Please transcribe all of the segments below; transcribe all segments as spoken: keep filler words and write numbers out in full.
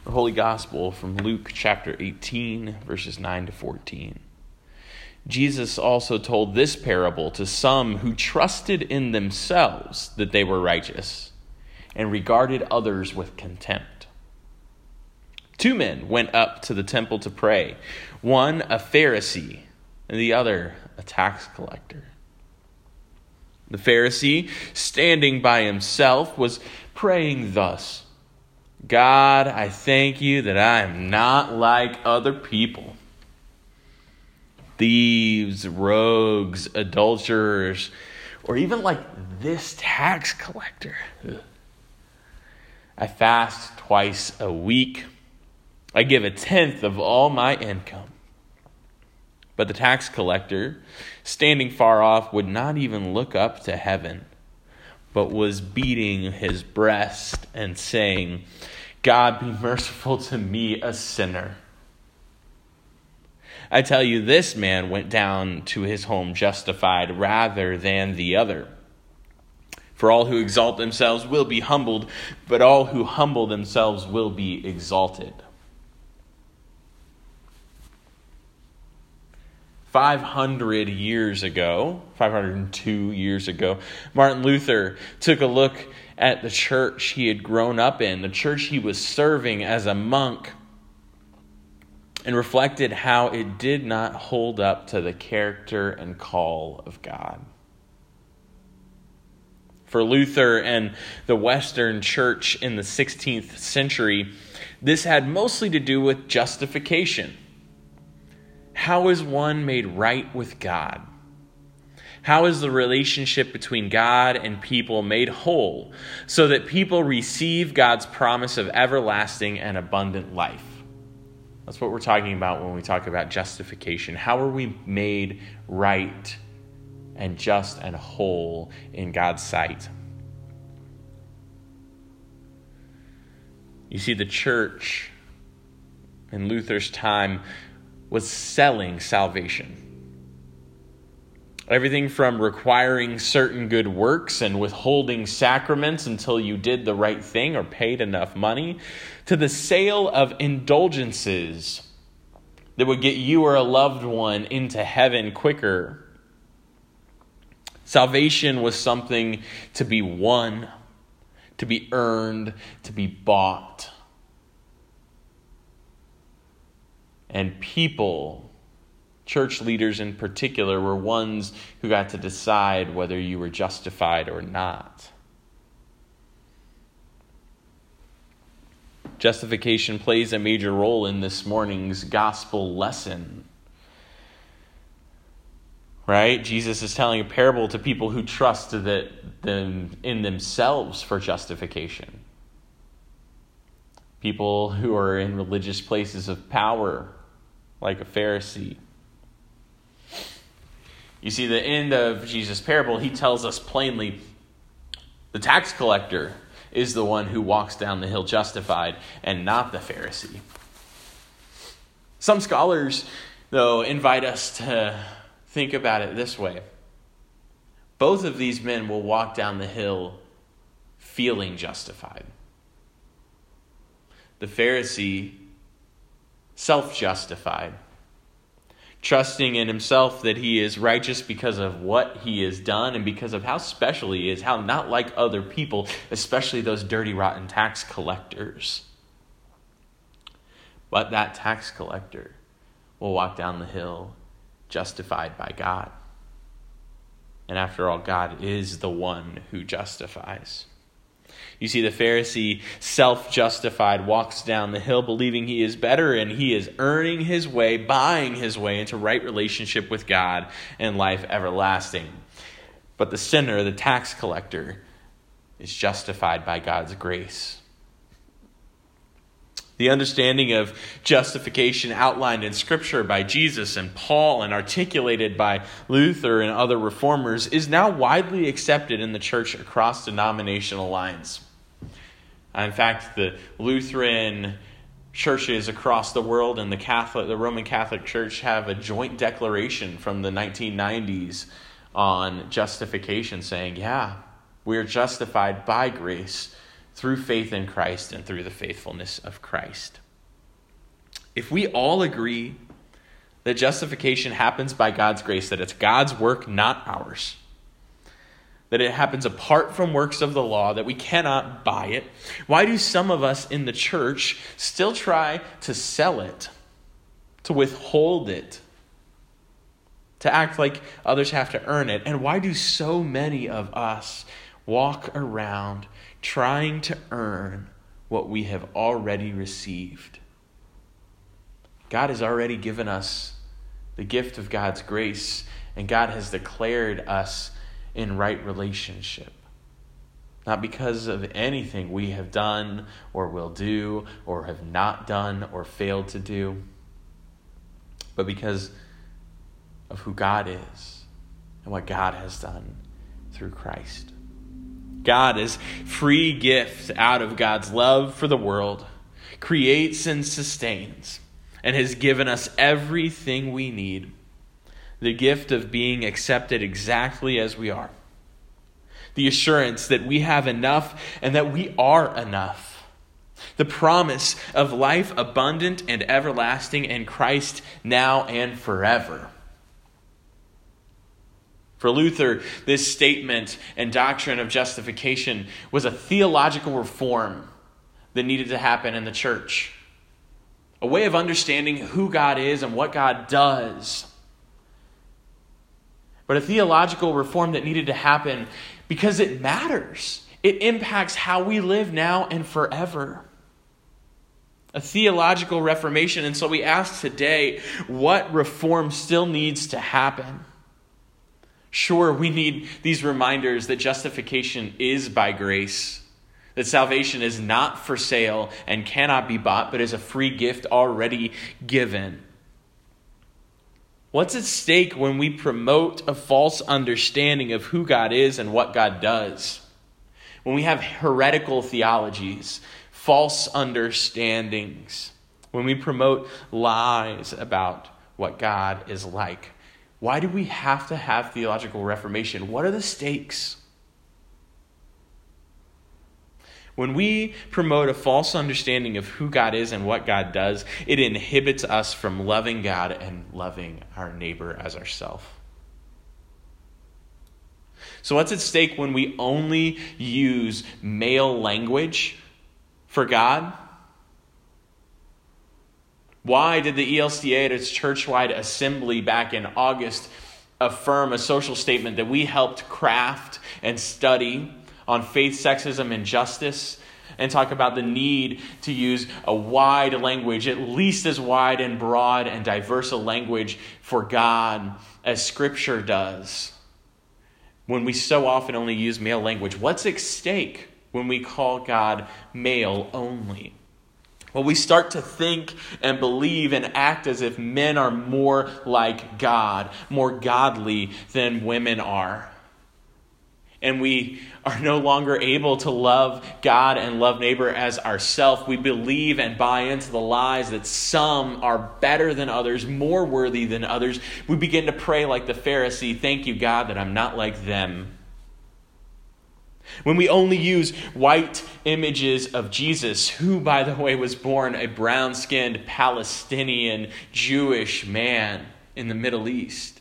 The Holy Gospel from Luke chapter eighteen, verses nine to fourteen. Jesus also told this parable to some who trusted in themselves that they were righteous and regarded others with contempt. Two men went up to the temple to pray, one a Pharisee and the other a tax collector. The Pharisee, standing by himself, was praying thus: God, I thank you that I am not like other people, thieves, rogues, adulterers, or even like this tax collector. Ugh. I fast twice a week. I give a tenth of all my income. But the tax collector, standing far off, would not even look up to heaven, but was beating his breast and saying, God, be merciful to me, a sinner. I tell you, this man went down to his home justified rather than the other. For all who exalt themselves will be humbled, but all who humble themselves will be exalted. five hundred years ago, five hundred two years ago, Martin Luther took a look at the church he had grown up in, the church he was serving as a monk, and reflected how it did not hold up to the character and call of God. For Luther and the Western church in the sixteenth century, this had mostly to do with justification. How is one made right with God? How is the relationship between God and people made whole so that people receive God's promise of everlasting and abundant life? That's what we're talking about when we talk about justification. How are we made right and just and whole in God's sight? You see, the church in Luther's time was selling salvation. Everything from requiring certain good works and withholding sacraments until you did the right thing or paid enough money, to the sale of indulgences that would get you or a loved one into heaven quicker. Salvation was something to be won, to be earned, to be bought. And people, church leaders in particular, were ones who got to decide whether you were justified or not. Justification plays a major role in this morning's gospel lesson. Right? Jesus is telling a parable to people who trust that them in themselves for justification. People who are in religious places of power, like a Pharisee. You see, the end of Jesus' parable, he tells us plainly, the tax collector is the one who walks down the hill justified and not the Pharisee. Some scholars, though, invite us to think about it this way. Both of these men will walk down the hill feeling justified. The Pharisee, self-justified, trusting in himself that he is righteous because of what he has done and because of how special he is, how not like other people, especially those dirty, rotten tax collectors. But that tax collector will walk down the hill justified by God. And after all, God is the one who justifies. You see, the Pharisee, self-justified, walks down the hill believing he is better and he is earning his way, buying his way into right relationship with God and life everlasting. But the sinner, the tax collector, is justified by God's grace. The understanding of justification outlined in Scripture by Jesus and Paul and articulated by Luther and other reformers is now widely accepted in the church across denominational lines. In fact, the Lutheran churches across the world and the Catholic, the Roman Catholic Church have a joint declaration from the nineteen nineties on justification saying, yeah, we are justified by grace through faith in Christ and through the faithfulness of Christ. If we all agree that justification happens by God's grace, that it's God's work, not ours, that it happens apart from works of the law, that we cannot buy it, why do some of us in the church still try to sell it, to withhold it, to act like others have to earn it? And why do so many of us walk around trying to earn what we have already received? God has already given us the gift of God's grace, and God has declared us in right relationship. Not because of anything we have done or will do or have not done or failed to do, but because of who God is and what God has done through Christ. God is free gift out of God's love for the world, creates and sustains, and has given us everything we need. The gift of being accepted exactly as we are. The assurance that we have enough and that we are enough. The promise of life abundant and everlasting in Christ now and forever. For Luther, this statement and doctrine of justification was a theological reform that needed to happen in the church. A way of understanding who God is and what God does. But a theological reform that needed to happen because it matters. It impacts how we live now and forever. A theological reformation. And so we ask today, what reform still needs to happen? Sure, we need these reminders that justification is by grace, that salvation is not for sale and cannot be bought, but is a free gift already given. What's at stake when we promote a false understanding of who God is and what God does? When we have heretical theologies, false understandings, when we promote lies about what God is like? Why do we have to have theological reformation? What are the stakes? When we promote a false understanding of who God is and what God does, it inhibits us from loving God and loving our neighbor as ourselves. So what's at stake when we only use male language for God? Why did the E L C A at its church-wide assembly back in August affirm a social statement that we helped craft and study on faith, sexism, and justice, and talk about the need to use a wide language, at least as wide and broad and diverse a language for God as Scripture does, when we so often only use male language? What's at stake when we call God male only? Well, we start to think and believe and act as if men are more like God, more godly than women are. And we are no longer able to love God and love neighbor as ourselves. We believe and buy into the lies that some are better than others, more worthy than others. We begin to pray like the Pharisee, thank you, God, that I'm not like them. When we only use white images of Jesus, who, by the way, was born a brown-skinned Palestinian Jewish man in the Middle East.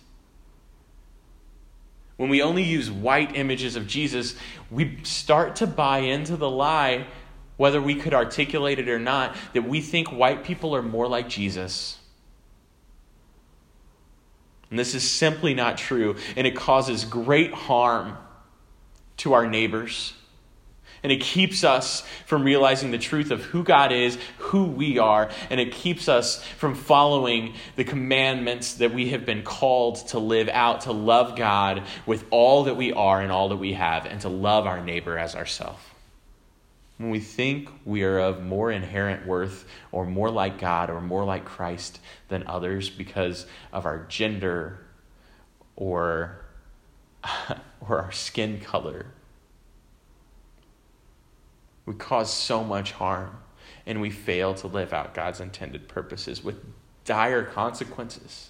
When we only use white images of Jesus, we start to buy into the lie, whether we could articulate it or not, that we think white people are more like Jesus. And this is simply not true, and it causes great harm to our neighbors. And it keeps us from realizing the truth of who God is, who we are, and it keeps us from following the commandments that we have been called to live out, to love God with all that we are and all that we have, and to love our neighbor as ourselves. When we think we are of more inherent worth or more like God or more like Christ than others because of our gender or or our skin color, we cause so much harm, and we fail to live out God's intended purposes with dire consequences.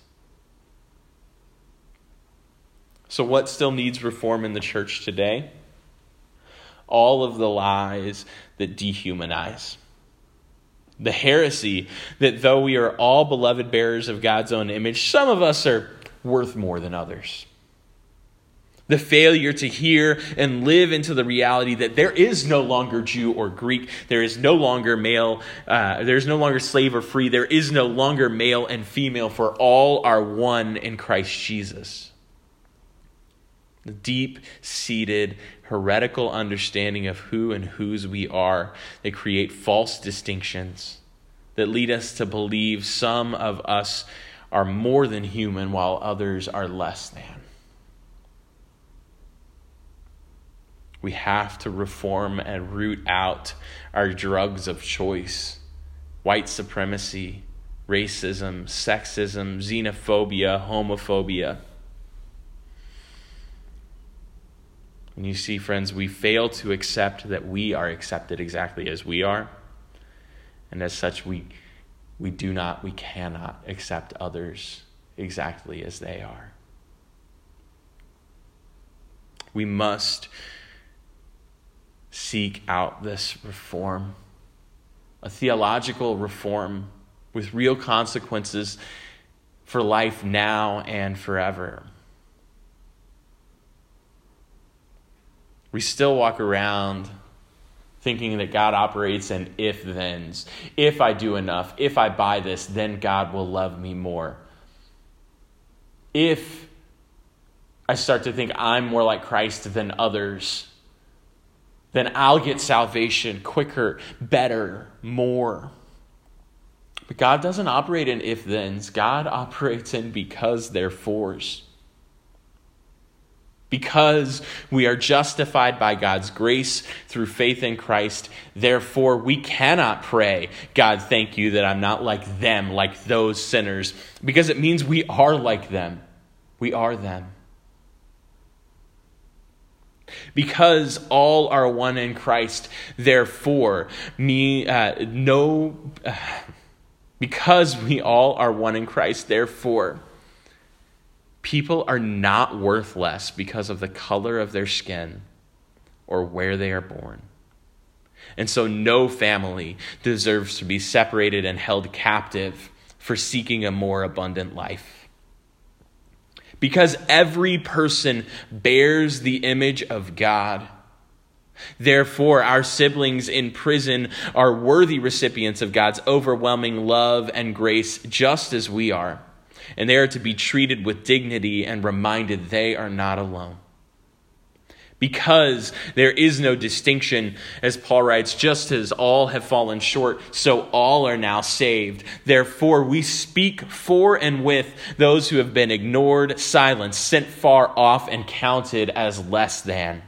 So what still needs reform in the church today? all of the lies that dehumanize. The heresy that though we are all beloved bearers of God's own image, some of us are worth more than others. The failure to hear and live into the reality that there is no longer Jew or Greek, there is no longer male, uh, there is no longer slave or free, there is no longer male and female, for all are one in Christ Jesus. The deep-seated heretical understanding of who and whose we are, they create false distinctions that lead us to believe some of us are more than human while others are less than. We have to reform and root out our drugs of choice: white supremacy, racism, sexism, xenophobia, homophobia. And you see, friends, we fail to accept that we are accepted exactly as we are. And as such, we we do not, we cannot accept others exactly as they are. We must seek out this reform, a theological reform with real consequences for life now and forever. We still walk around thinking that God operates in if-thens. If I do enough, if I buy this, then God will love me more. If I start to think I'm more like Christ than others, then I'll get salvation quicker, better, more. But God doesn't operate in if-thens. God operates in because, therefores. Because we are justified by God's grace through faith in Christ, therefore we cannot pray, God, thank you that I'm not like them, like those sinners, because it means we are like them. We are them. Because all are one in Christ, therefore, me, uh, no, uh, because we all are one in Christ, therefore, people are not worth less because of the color of their skin or where they are born. And so no family deserves to be separated and held captive for seeking a more abundant life. Because every person bears the image of God. Therefore, our siblings in prison are worthy recipients of God's overwhelming love and grace, just as we are. And they are to be treated with dignity and reminded they are not alone. Because there is no distinction, as Paul writes, just as all have fallen short, so all are now saved. Therefore, we speak for and with those who have been ignored, silenced, sent far off, and counted as less than.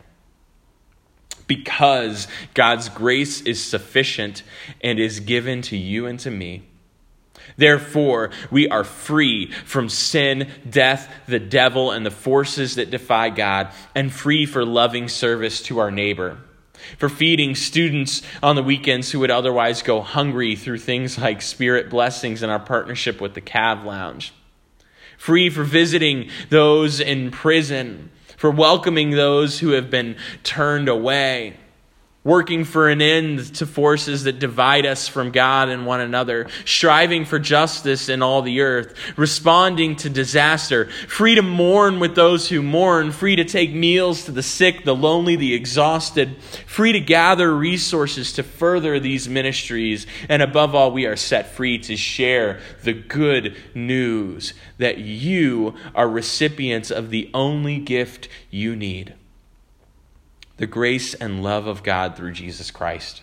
Because God's grace is sufficient and is given to you and to me. Therefore, we are free from sin, death, the devil, and the forces that defy God, and free for loving service to our neighbor, for feeding students on the weekends who would otherwise go hungry through things like Spirit blessings and our partnership with the Cav Lounge, free for visiting those in prison, for welcoming those who have been turned away, working for an end to forces that divide us from God and one another, striving for justice in all the earth, responding to disaster, free to mourn with those who mourn, free to take meals to the sick, the lonely, the exhausted, free to gather resources to further these ministries, and above all, we are set free to share the good news that you are recipients of the only gift you need: the grace and love of God through Jesus Christ.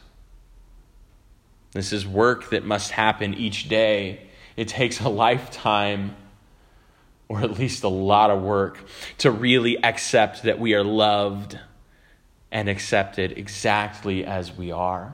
This is work that must happen each day. It takes a lifetime, or at least a lot of work, to really accept that we are loved and accepted exactly as we are.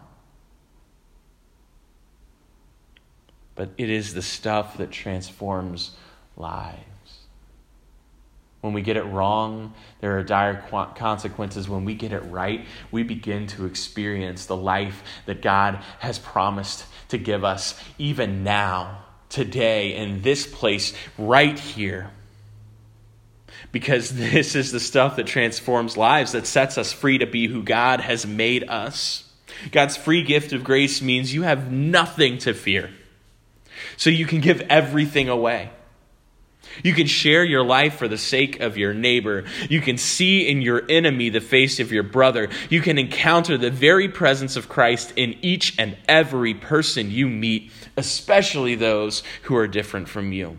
But it is the stuff that transforms lives. When we get it wrong, there are dire consequences. When we get it right, we begin to experience the life that God has promised to give us even now, today, in this place, right here. because this is the stuff that transforms lives, that sets us free to be who God has made us. God's free gift of grace means you have nothing to fear. So you can give everything away. You can share your life for the sake of your neighbor. You can see in your enemy the face of your brother. You can encounter the very presence of Christ in each and every person you meet, especially those who are different from you.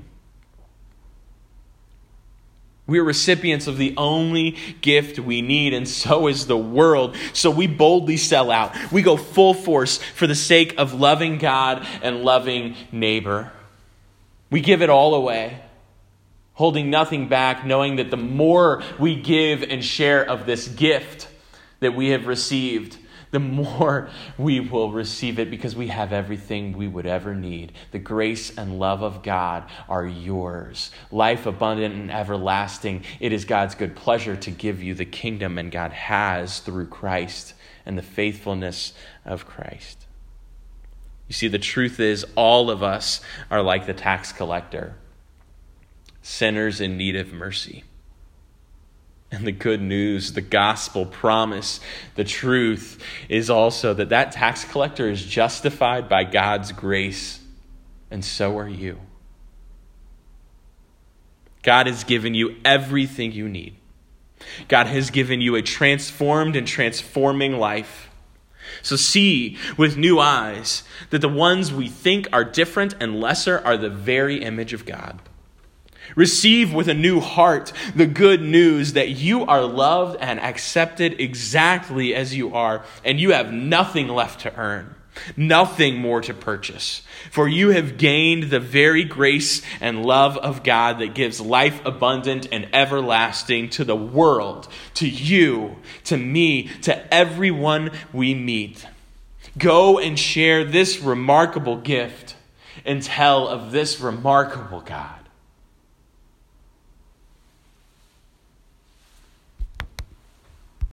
We are recipients of the only gift we need, and so is the world. So we boldly sell out. We go full force for the sake of loving God and loving neighbor. We give it all away, holding nothing back, knowing that the more we give and share of this gift that we have received, the more we will receive it because we have everything we would ever need. The grace and love of God are yours. Life abundant and everlasting. It is God's good pleasure to give you the kingdom, and God has through Christ and the faithfulness of Christ. You see, the truth is all of us are like the tax collector, sinners in need of mercy. And the good news, the gospel promise, the truth is also that that tax collector is justified by God's grace, and so are you. God has given you everything you need. God has given you a transformed and transforming life. So see with new eyes that the ones we think are different and lesser are the very image of God. Receive with a new heart the good news that you are loved and accepted exactly as you are, and you have nothing left to earn, nothing more to purchase. For you have gained the very grace and love of God that gives life abundant and everlasting to the world, to you, to me, to everyone we meet. Go and share this remarkable gift and tell of this remarkable God.